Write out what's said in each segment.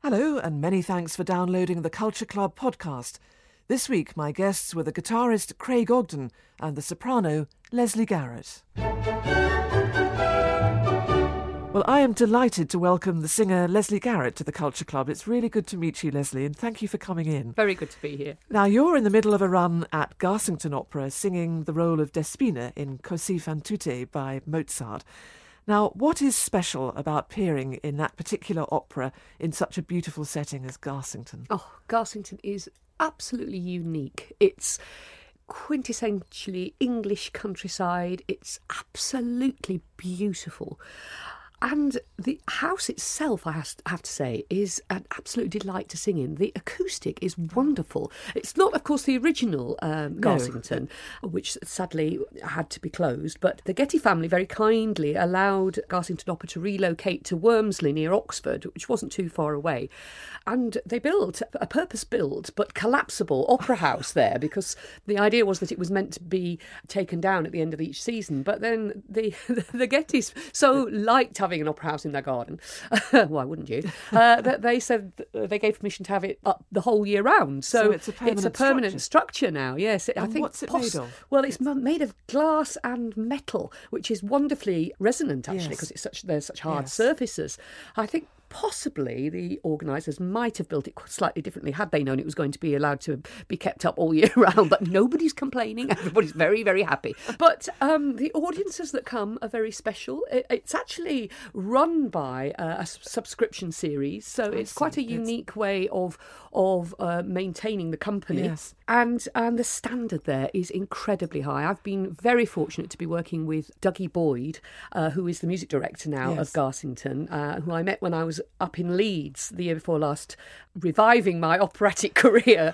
Hello, and many thanks for downloading the Culture Club podcast. This week, my guests were the guitarist Craig Ogden and the soprano Lesley Garrett. Well, I am delighted to welcome the singer Lesley Garrett to the Culture Club. It's really good to meet you, Lesley, and thank you for coming in. Very good to be here. Now, you're in the middle of a run at Garsington Opera singing the role of Despina in Così fan tutte by Mozart. Now, what is special about appearing in that particular opera in such a beautiful setting as Garsington? Oh, Garsington is absolutely unique. It's quintessentially English countryside. It's absolutely beautiful. And the house itself, I have to say, is an absolute delight to sing in. The acoustic is wonderful. It's not, of course, the original Garsington, which sadly had to be closed, but the Getty family very kindly allowed Garsington Opera to relocate to Wormsley near Oxford, which wasn't too far away. And they built a purpose-built but collapsible opera house there, because the idea was that it was meant to be taken down at the end of each season. But then the Gettys so liked having an opera house in their garden, why wouldn't you? That they said they gave permission to have it up the whole year round. So it's a permanent structure now. Yes, I think. What's it made of? Well, it's made of glass and metal, which is wonderfully resonant actually, because there's such hard surfaces. I think possibly the organisers might have built it slightly differently had they known it was going to be allowed to be kept up all year round, but nobody's complaining. Everybody's very, very happy. But the audiences that come are very special. It's actually run by a subscription series, so it's quite a unique way of maintaining the company. Yes. And the standard there is incredibly high. I've been very fortunate to be working with Dougie Boyd, who is the music director now of Garsington, who I met when I was up in Leeds the year before last, reviving my operatic career.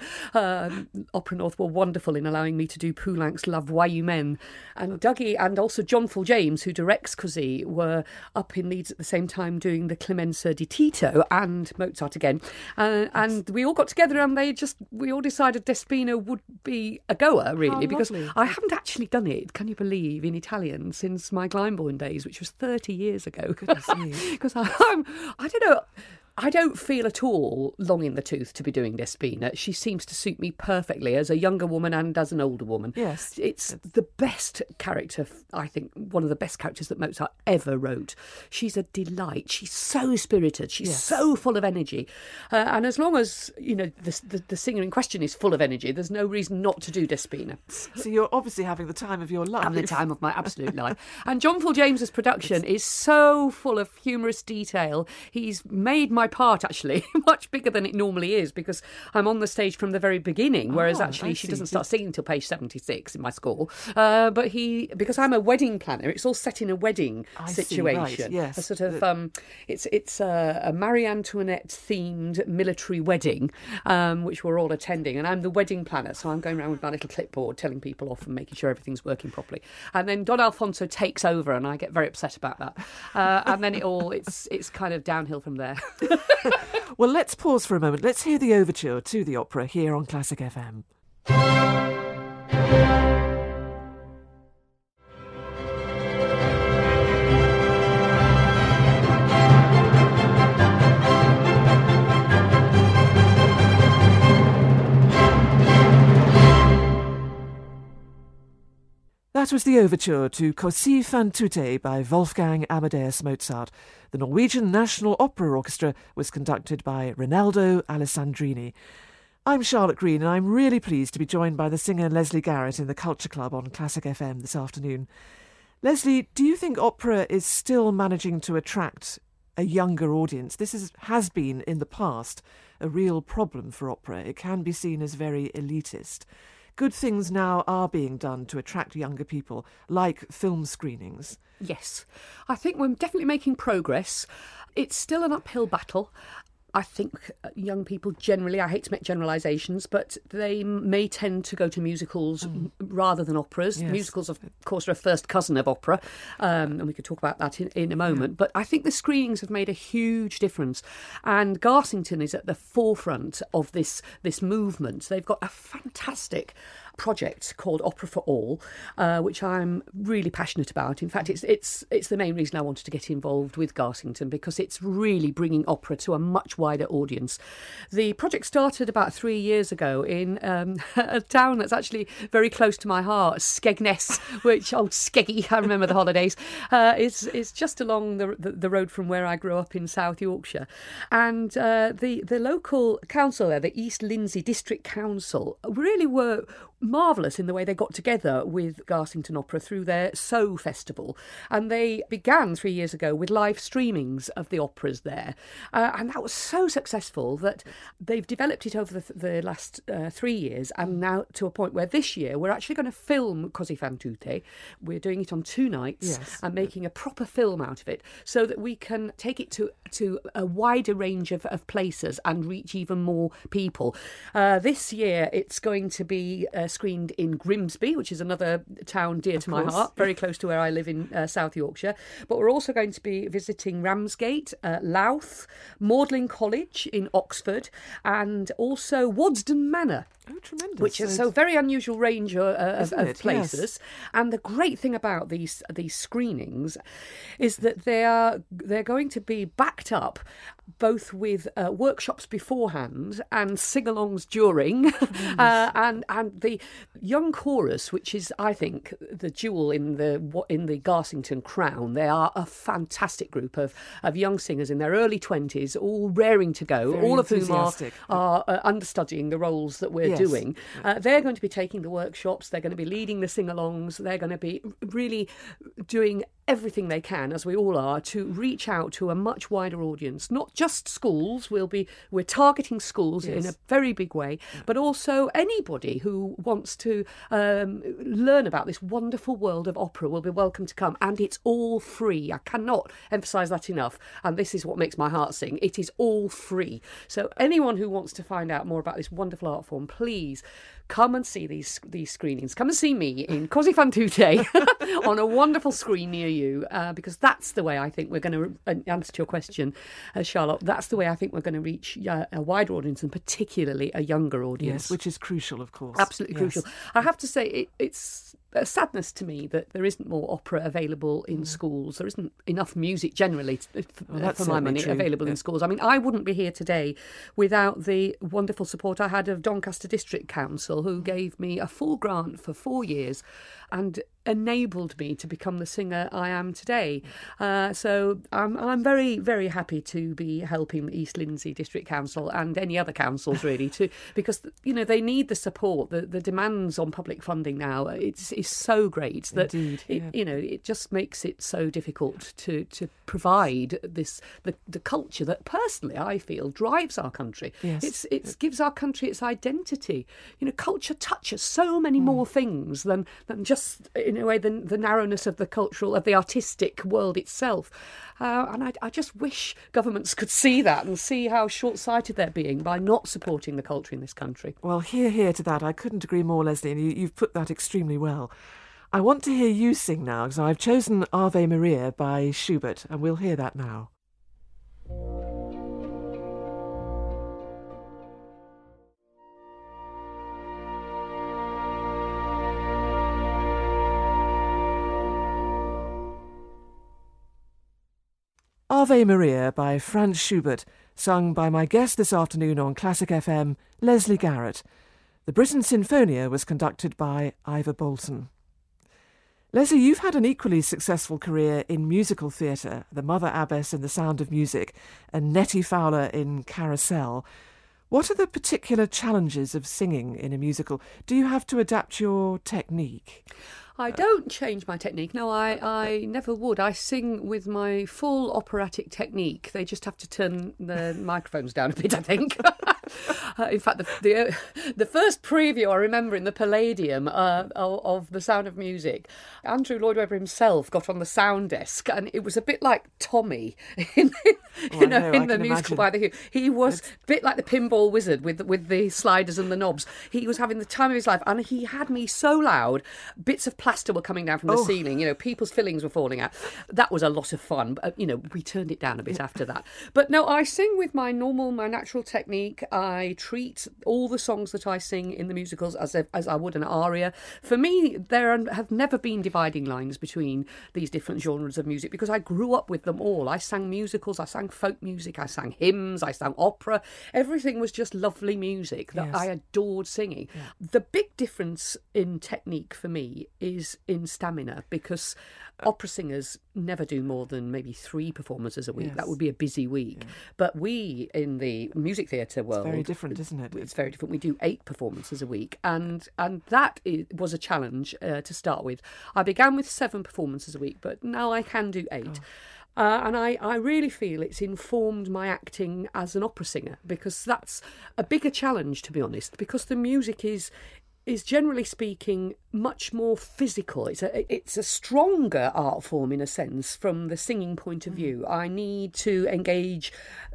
Opera North were wonderful in allowing me to do Poulenc's La Voix Humaine. And Dougie and also John Full James, who directs Così, were up in Leeds at the same time doing the Clemenza di Tito and Mozart again. And we all got together and we all decided Despina would be a goer, really, because I haven't actually done it, can you believe, in Italian since my Glyndebourne days, which was 30 years ago. Because I don't know, I don't feel at all long in the tooth to be doing Despina. She seems to suit me perfectly as a younger woman and as an older woman. Yes. It's the best character, I think, one of the best characters that Mozart ever wrote. She's a delight. She's so spirited. She's so full of energy. And as long as, the singer in question is full of energy, there's no reason not to do Despina. So you're obviously having the time of your life. Having the time of my absolute life. And John Full James's production is so full of humorous detail. He's made my part actually much bigger than it normally is, because I'm on the stage from the very beginning, whereas actually she doesn't start singing till page 76 in my score. But because I'm a wedding planner, it's all set in a wedding situation. Right, yes. A sort of it's a Marie Antoinette themed military wedding, which we're all attending, and I'm the wedding planner, so I'm going around with my little clipboard telling people off and making sure everything's working properly. And then Don Alfonso takes over, and I get very upset about that. And then it's kind of downhill from there. Well, let's pause for a moment. Let's hear the overture to the opera here on Classic FM. That was the overture to Così fan tutte by Wolfgang Amadeus Mozart. The Norwegian National Opera Orchestra was conducted by Rinaldo Alessandrini. I'm Charlotte Green, and I'm really pleased to be joined by the singer Lesley Garrett in the Culture Club on Classic FM this afternoon. Lesley, do you think opera is still managing to attract a younger audience? This has been, in the past, a real problem for opera. It can be seen as very elitist. Good things now are being done to attract younger people, like film screenings. Yes, I think we're definitely making progress. It's still an uphill battle. I think young people generally, I hate to make generalisations, but they may tend to go to musicals rather than operas. Yes. Musicals, of course, are a first cousin of opera, and we could talk about that in a moment. Yeah. But I think the screenings have made a huge difference, and Garsington is at the forefront of this movement. They've got a fantastic project called Opera for All, which I'm really passionate about. In fact, it's the main reason I wanted to get involved with Garsington, because it's really bringing opera to a much wider audience. The project started about 3 years ago in a town that's actually very close to my heart, Skegness, which, old Skeggy, I remember the holidays, is just along the road from where I grew up in South Yorkshire. And the local council there, the East Lindsey District Council, really were marvellous in the way they got together with Garsington Opera through their So Festival. And they began 3 years ago with live streamings of the operas there. And that was so successful that they've developed it over the last 3 years, and now to a point where this year we're actually going to film Così fan tutte. We're doing it on 2 nights and making a proper film out of it, so that we can take it to a wider range of places and reach even more people. This year it's going to be screened in Grimsby, which is another town dear to my heart, very close to where I live in South Yorkshire. But we're also going to be visiting Ramsgate, Louth, Magdalen College in Oxford, and also Wadsden Manor. Oh, tremendous. Which is a very unusual range of places. Yes. And the great thing about these screenings is that they're going to be backed up both with workshops beforehand and sing-alongs during, and the young chorus, which is, I think, the jewel in the Garsington crown. They are a fantastic group of young singers in their early 20s, all raring to go, Very all of whom enthusiastic. are understudying the roles that we're doing. They're going to be taking the workshops, they're going to be leading the sing-alongs, they're going to be really doing everything they can, as we all are, to reach out to a much wider audience. Not just schools. We're targeting schools in a very big way, but also anybody who wants to learn about this wonderful world of opera will be welcome to come, and it's all free. I cannot emphasise that enough, and this is what makes my heart sing. It is all free. So anyone who wants to find out more about this wonderful art form, please come and see these screenings. Come and see me in Così fan tutte on a wonderful screen near you, because that's the way I think we're going to answer to your question, Charlotte. That's the way I think we're going to reach a wider audience, and particularly a younger audience. Yes, which is crucial, of course. Absolutely crucial. I have to say, it's a sadness to me that there isn't more opera available in schools. There isn't enough music generally, for my money, available in schools. I mean, I wouldn't be here today without the wonderful support I had of Doncaster District Council, who gave me a full grant for 4 years and enabled me to become the singer I am today. So I'm very, very happy to be helping East Lindsey District Council and any other councils really, because they need the support. The demands on public funding now is so great that it just makes it so difficult to provide the culture that personally I feel drives our country. Yes. It gives our country its identity. Culture touches so many more things than just, in a way, the narrowness of the artistic world itself. And I just wish governments could see that and see how short-sighted they're being by not supporting the culture in this country. Well, hear to that. I couldn't agree more, Leslie, and you've put that extremely well. I want to hear you sing now, because I've chosen Ave Maria by Schubert, and we'll hear that now. Ave Maria by Franz Schubert, sung by my guest this afternoon on Classic FM, Leslie Garrett. The Britten Sinfonia was conducted by Ivor Bolton. Leslie, you've had an equally successful career in musical theatre, The Mother Abbess in The Sound of Music and Nettie Fowler in Carousel. What are the particular challenges of singing in a musical? Do you have to adapt your technique? I don't change my technique. No, I never would. I sing with my full operatic technique. They just have to turn the microphones down a bit, I think. In fact, the first preview I remember in the Palladium of The Sound of Music, Andrew Lloyd Webber himself got on the sound desk, and it was a bit like Tommy in Oh, in I the can musical imagine. by the Who. He was a bit like the pinball wizard with the sliders and the knobs. He was having the time of his life, and he had me so loud, bits of plaster were coming down from the ceiling, people's fillings were falling out. That was a lot of fun. But, we turned it down a bit after that. But no, I sing with my natural technique. I treat all the songs that I sing in the musicals as I would an aria. For me, there have never been dividing lines between these different genres of music because I grew up with them all. I sang musicals, I sang folk music, I sang hymns, I sang opera. Everything was just lovely music that I adored singing. Yeah. The big difference in technique for me is in stamina, because opera singers never do more than maybe 3 performances a week. Yes. That would be a busy week. Yeah. But we, in the music theatre world... It's very different, isn't it? It's very different. We do 8 performances a week. And that was a challenge to start with. I began with 7 performances a week, but now I can do 8. And I really feel it's informed my acting as an opera singer, because that's a bigger challenge, to be honest, because the music is generally speaking much more physical. It's a stronger art form in a sense from the singing point of view. I need to engage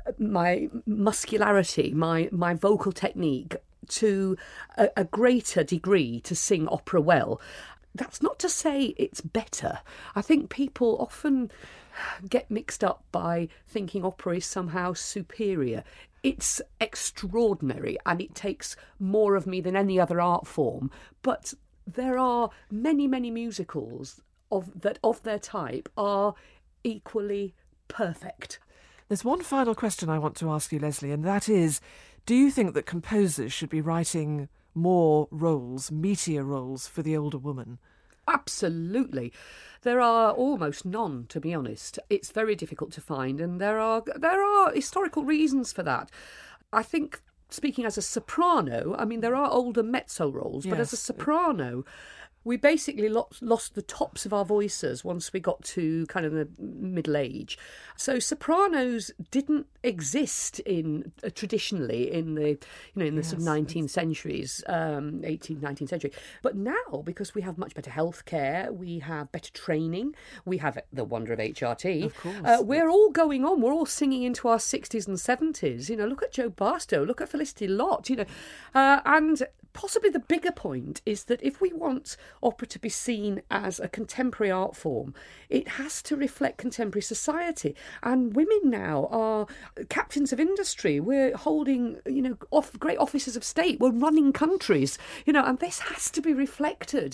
my muscularity, my vocal technique to a greater degree to sing opera well. That's not to say it's better. I think people often get mixed up by thinking opera is somehow superior. It's extraordinary and it takes more of me than any other art form. But there are many, many musicals of their type are equally perfect. There's one final question I want to ask you, Leslie, and that is, do you think that composers should be writing more roles, meatier roles for the older woman? Absolutely. There are almost none, to be honest. It's very difficult to find, and there are historical reasons for that. I think, speaking as a soprano, I mean, there are older mezzo roles, but as a soprano, we basically lost the tops of our voices once we got to kind of the middle age. So sopranos didn't exist traditionally in the sort of 19th centuries, 18th, 19th century. But now, because we have much better healthcare, we have better training, we have the wonder of HRT. Of course. We're all going on. We're all singing into our 60s and 70s. Look at Joe Barstow, look at Felicity Lott. And possibly the bigger point is that if we want opera to be seen as a contemporary art form, it has to reflect contemporary society. And women now are captains of industry. We're holding, great offices of state. We're running countries, and this has to be reflected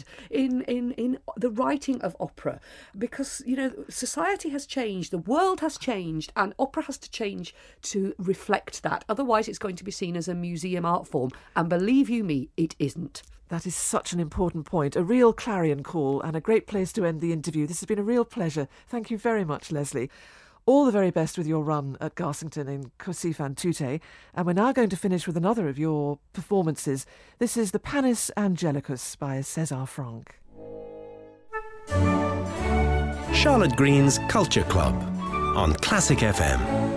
in the writing of opera, because, society has changed, the world has changed, and opera has to change to reflect that. Otherwise, it's going to be seen as a museum art form. And believe you me, it isn't. That is such an important point, a real clarion call, and a great place to end the interview. This has been a real pleasure. Thank you very much, Leslie. All the very best with your run at Garsington in Così fan tutte. And we're now going to finish with another of your performances. This is the Panis Angelicus by César Franck. Charlotte Green's Culture Club on Classic FM.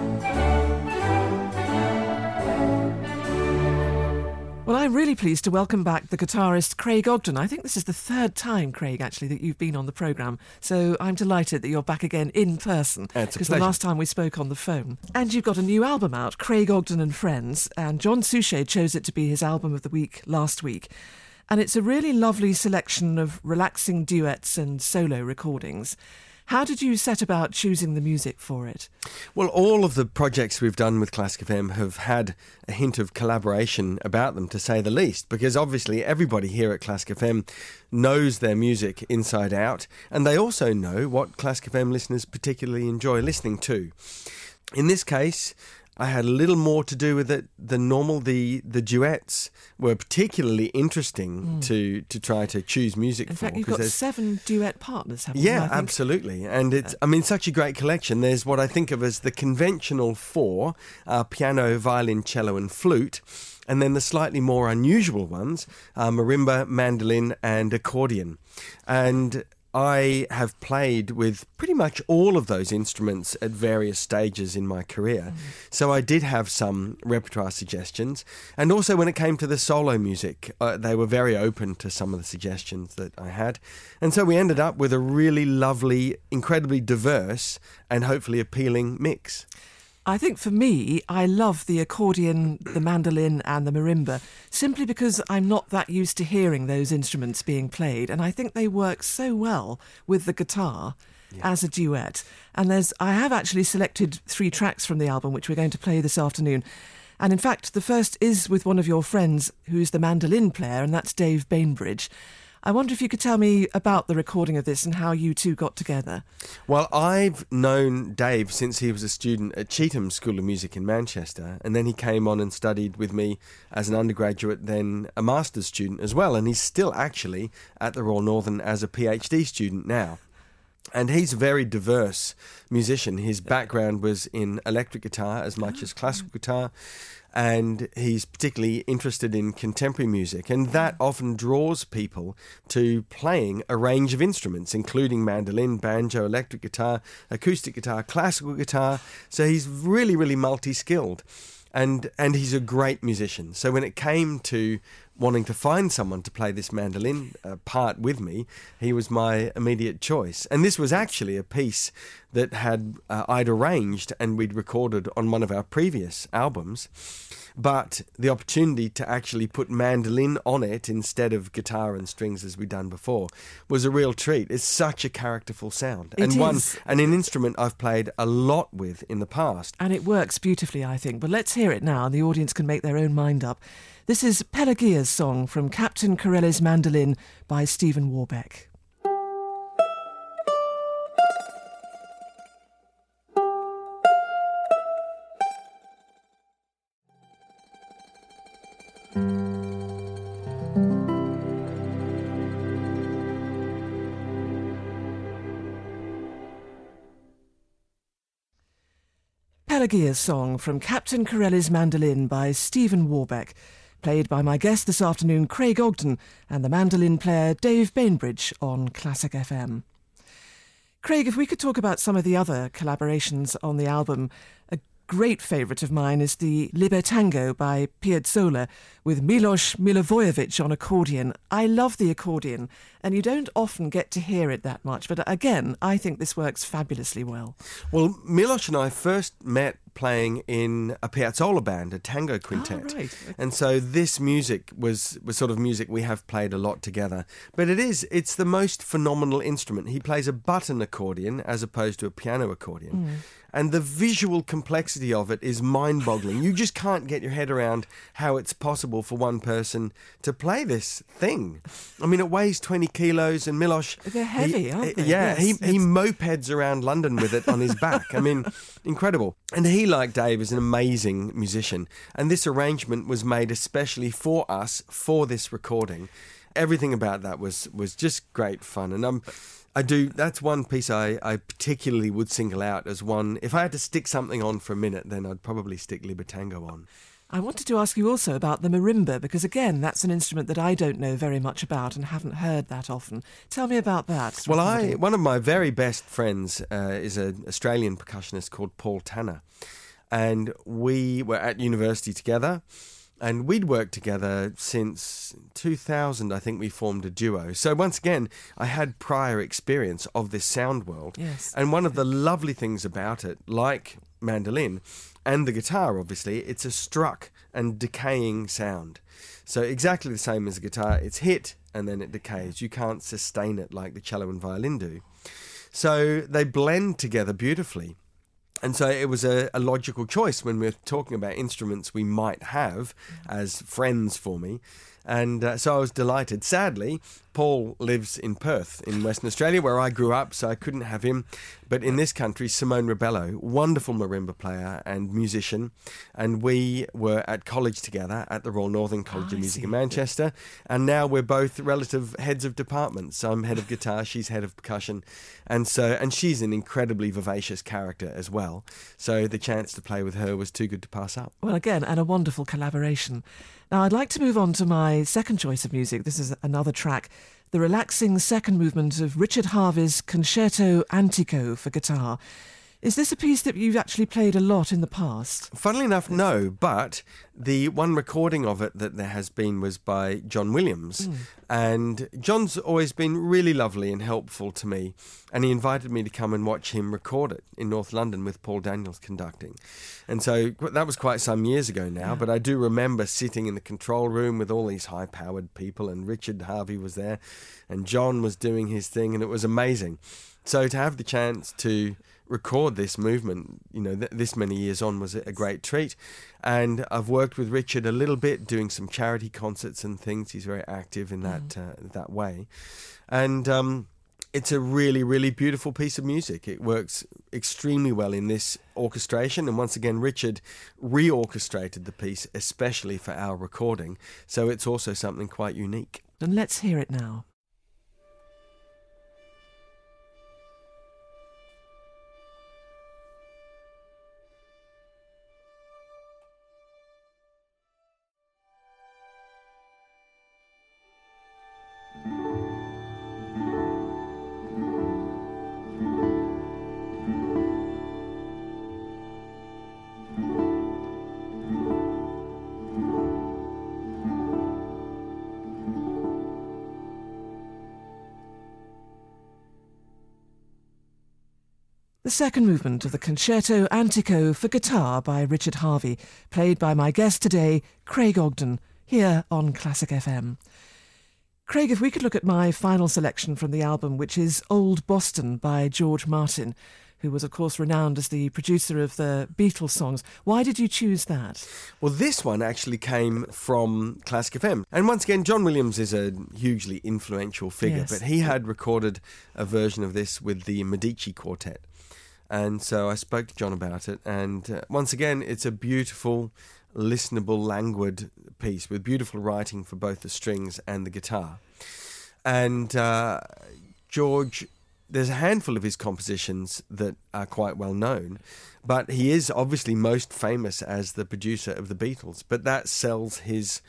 Well, I'm really pleased to welcome back the guitarist Craig Ogden. I think this is the 3rd time, Craig, actually, that you've been on the programme. So I'm delighted that you're back again in person. It's a because pleasure. the last time we spoke on the phone. And you've got a new album out, Craig Ogden and Friends, and John Suchet chose it to be his album of the week last week. And it's a really lovely selection of relaxing duets and solo recordings. How did you set about choosing the music for it? Well, all of the projects we've done with Classic FM have had a hint of collaboration about them, to say the least, because obviously everybody here at Classic FM knows their music inside out, and they also know what Classic FM listeners particularly enjoy listening to. In this case, I had a little more to do with it than normal. The duets were particularly interesting to try to choose music for. In fact, you've got 7 duet partners, haven't you? Yeah, absolutely. And it's, such a great collection. There's what I think of as the conventional 4, piano, violin, cello and flute. And then the slightly more unusual ones, marimba, mandolin and accordion. And I have played with pretty much all of those instruments at various stages in my career. So I did have some repertoire suggestions. And also when it came to the solo music, they were very open to some of the suggestions that I had. And so we ended up with a really lovely, incredibly diverse and hopefully appealing mix. I think for me, I love the accordion, the mandolin and the marimba, simply because I'm not that used to hearing those instruments being played, and I think they work so well with the guitar as a duet. And I have actually selected 3 tracks from the album, which we're going to play this afternoon. And in fact, the first is with one of your friends who's the mandolin player, and that's Dave Bainbridge. I wonder if you could tell me about the recording of this and how you two got together. Well, I've known Dave since he was a student at Cheetham School of Music in Manchester, and then he came on and studied with me as an undergraduate, then a master's student as well, and he's still actually at the Royal Northern as a PhD student now. And he's a very diverse musician. His background was in electric guitar as much as classical guitar, and he's particularly interested in contemporary music, and that often draws people to playing a range of instruments, including mandolin, banjo, electric guitar, acoustic guitar, classical guitar. So he's really, really multi-skilled, and he's a great musician. So when it came to wanting to find someone to play this mandolin part with me, he was my immediate choice. And this was actually a piece that I'd arranged and we'd recorded on one of our previous albums. But the opportunity to actually put mandolin on it instead of guitar and strings as we'd done before was a real treat. It's such a characterful sound. It is. And an instrument I've played a lot with in the past. And it works beautifully, I think. But let's hear it now, and the audience can make their own mind up. This is Pelagia's song from Captain Corelli's Mandolin by Stephen Warbeck. Pelagia's song from Captain Corelli's Mandolin by Stephen Warbeck, played by my guest this afternoon, Craig Ogden, and the mandolin player Dave Bainbridge on Classic FM. Craig, if we could talk about some of the other collaborations on the album, a great favourite of mine is the Libertango by Piazzolla with Milos Milivojevic on accordion. I love the accordion, and you don't often get to hear it that much, but again, I think this works fabulously well. Well, Milos and I first met playing in a Piazzolla band, a tango quintet. Oh, right. And so this music was sort of music we have played a lot together. But it's the most phenomenal instrument. He plays a button accordion as opposed to a piano accordion. And the visual complexity of it is mind-boggling. You just can't get your head around how it's possible for one person to play this thing. I mean, it weighs 20 kilos, and Milos... They're heavy, aren't they? Yeah, Yes, he mopeds around London with it on his back. I mean, incredible. And he, like Dave, is an amazing musician. And this arrangement was made especially for us, for this recording. Everything about that was just great fun. And that's one piece I particularly would single out as one. If I had to stick something on for a minute, then I'd probably stick Libertango on. I wanted to ask you also about the marimba, because again, that's an instrument that I don't know very much about and haven't heard that often. Tell me about that. Well, one of my very best friends is an Australian percussionist called Paul Tanner, and we were at university together. And we'd worked together since 2000, I think we formed a duo. So once again, I had prior experience of this sound world. Yes. And one of the lovely things about it, like mandolin and the guitar, obviously, it's a struck and decaying sound. So exactly the same as a guitar. It's hit and then it decays. You can't sustain it like the cello and violin do. So they blend together beautifully. And so it was a logical choice when we were talking about instruments we might have as friends for me. And so I was delighted. Sadly, Paul lives in Perth in Western Australia, where I grew up, so I couldn't have him. But in this country, Simone Rebello, wonderful marimba player and musician, and we were at college together at the Royal Northern College of Music in Manchester, and now we're both relative heads of departments. I'm head of guitar, she's head of percussion, and she's an incredibly vivacious character as well. So the chance to play with her was too good to pass up. Well, again, and a wonderful collaboration. Now, I'd like to move on to my second choice of music. This is another track, the relaxing second movement of Richard Harvey's Concerto Antico for guitar. Is this a piece that you've actually played a lot in the past? Funnily enough, no, but the one recording of it that there has been was by John Williams. And John's always been really lovely and helpful to me. And he invited me to come and watch him record it in North London with Paul Daniels conducting. And so that was quite some years ago now, but I do remember sitting in the control room with all these high-powered people, and Richard Harvey was there, and John was doing his thing, and it was amazing. So to have the chance to record this movement, this many years on, was a great treat. And I've worked with Richard a little bit, doing some charity concerts and things. He's very active in that way. And it's a really, really beautiful piece of music. It works extremely well in this orchestration. And once again, Richard reorchestrated the piece especially for our recording. So it's also something quite unique. And let's hear it now. The second movement of the Concerto Antico for guitar by Richard Harvey, played by my guest today, Craig Ogden, here on Classic FM. Craig, if we could look at my final selection from the album, which is Old Boston by George Martin, who was, of course, renowned as the producer of the Beatles songs. Why did you choose that? Well, this one actually came from Classic FM. And once again, John Williams is a hugely influential figure, but he had recorded a version of this with the Medici Quartet. And so I spoke to John about it. And once again, it's a beautiful, listenable, languid piece with beautiful writing for both the strings and the guitar. And George, there's a handful of his compositions that are quite well known, but he is obviously most famous as the producer of the Beatles. But that sells his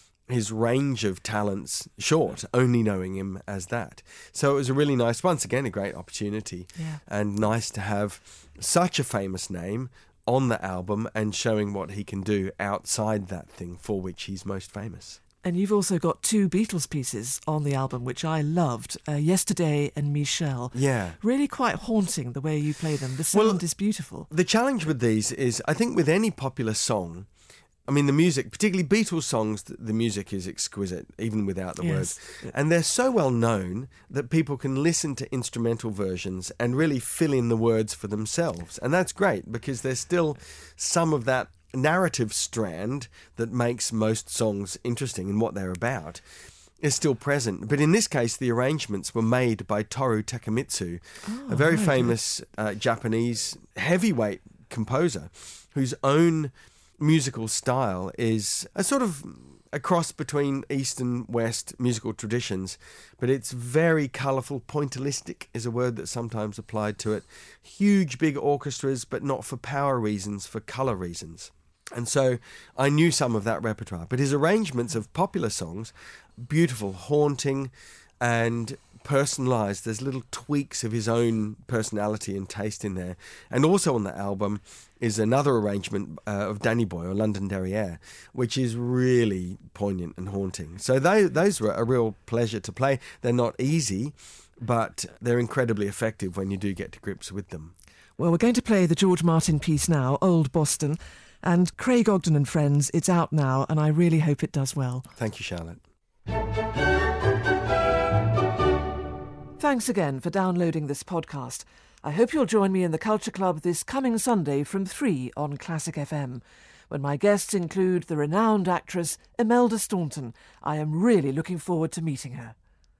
range of talents short, only knowing him as that. So it was a really nice, once again, a great opportunity, and nice to have such a famous name on the album and showing what he can do outside that thing for which he's most famous. And you've also got two Beatles pieces on the album, which I loved, Yesterday and Michelle. Yeah. Really quite haunting the way you play them. The sound is beautiful. The challenge with these is, I think with any popular song, I mean, the music, particularly Beatles songs, the music is exquisite, even without the words. And they're so well known that people can listen to instrumental versions and really fill in the words for themselves. And that's great, because there's still some of that narrative strand that makes most songs interesting and what they're about is still present. But in this case, the arrangements were made by Toru Takemitsu, a very famous Japanese heavyweight composer whose own musical style is a sort of a cross between East and West musical traditions, but it's very colourful. Pointillistic is a word that's sometimes applied to it. Huge, big orchestras, but not for power reasons, for colour reasons. And so I knew some of that repertoire. But his arrangements of popular songs, beautiful, haunting, and personalised. There's little tweaks of his own personality and taste in there. And also on the album is another arrangement of Danny Boy, or London Derriere, which is really poignant and haunting. So those were a real pleasure to play. They're not easy, but they're incredibly effective when you do get to grips with them. Well, we're going to play the George Martin piece now, Old Boston. And Craig Ogden and Friends, it's out now, and I really hope it does well. Thank you, Charlotte. Thanks again for downloading this podcast. I hope you'll join me in the Culture Club this coming Sunday from 3 on Classic FM, when my guests include the renowned actress Imelda Staunton. I am really looking forward to meeting her.